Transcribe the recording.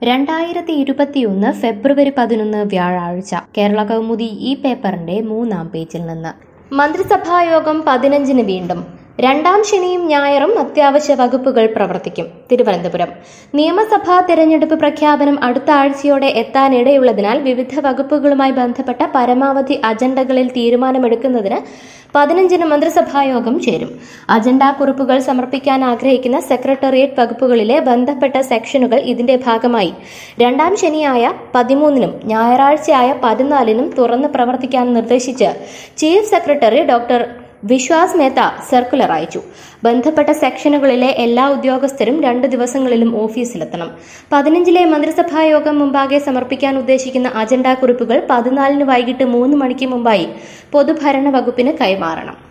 ഫെബ്രുവരി 11 വ്യാഴാഴ്ച കേരള കൗമുദി ഈ പേപ്പറിന്റെ 3-ാം പേജിൽ നിന്ന്. മന്ത്രിസഭായോഗം 15-ന് വീണ്ടും. രണ്ടാം ശനിയും ഞായറും അത്യാവശ്യ വകുപ്പുകൾ പ്രവർത്തിക്കും. തിരുവനന്തപുരം. നിയമസഭാ തെരഞ്ഞെടുപ്പ് പ്രഖ്യാപനം അടുത്ത ആഴ്ചയോടെ എത്താനിടയുള്ളതിനാൽ വിവിധ വകുപ്പുകളുമായി ബന്ധപ്പെട്ട പരമാവധി അജണ്ടകളിൽ തീരുമാനമെടുക്കുന്നതിന് 15-ന് മന്ത്രിസഭായോഗം ചേരും. അജണ്ടാ കുറിപ്പുകൾ സമർപ്പിക്കാൻ ആഗ്രഹിക്കുന്ന സെക്രട്ടേറിയറ്റ് വകുപ്പുകളിലെ ബന്ധപ്പെട്ട സെക്ഷനുകൾ ഇതിന്റെ ഭാഗമായി രണ്ടാം ശനിയായ 13-നും ഞായറാഴ്ചയായ 14-നും തുറന്ന് പ്രവർത്തിക്കാൻ നിർദ്ദേശിച്ച് chief secretary doctor Vishwas Mehta circular അയച്ചു. ബന്ധപ്പെട്ട സെക്ഷനുകളിലെ എല്ലാ ഉദ്യോഗസ്ഥരും 2 ദിവസങ്ങളിലും ഓഫീസിലെത്തണം. 15-ലെ മന്ത്രിസഭായോഗം മുമ്പാകെ സമർപ്പിക്കാൻ ഉദ്ദേശിക്കുന്ന അജണ്ടാ കുറിപ്പുകൾ 14-ന് വൈകിട്ട് 3 മണിക്ക് മുമ്പായി പൊതുഭരണ വകുപ്പിന് കൈമാറണം.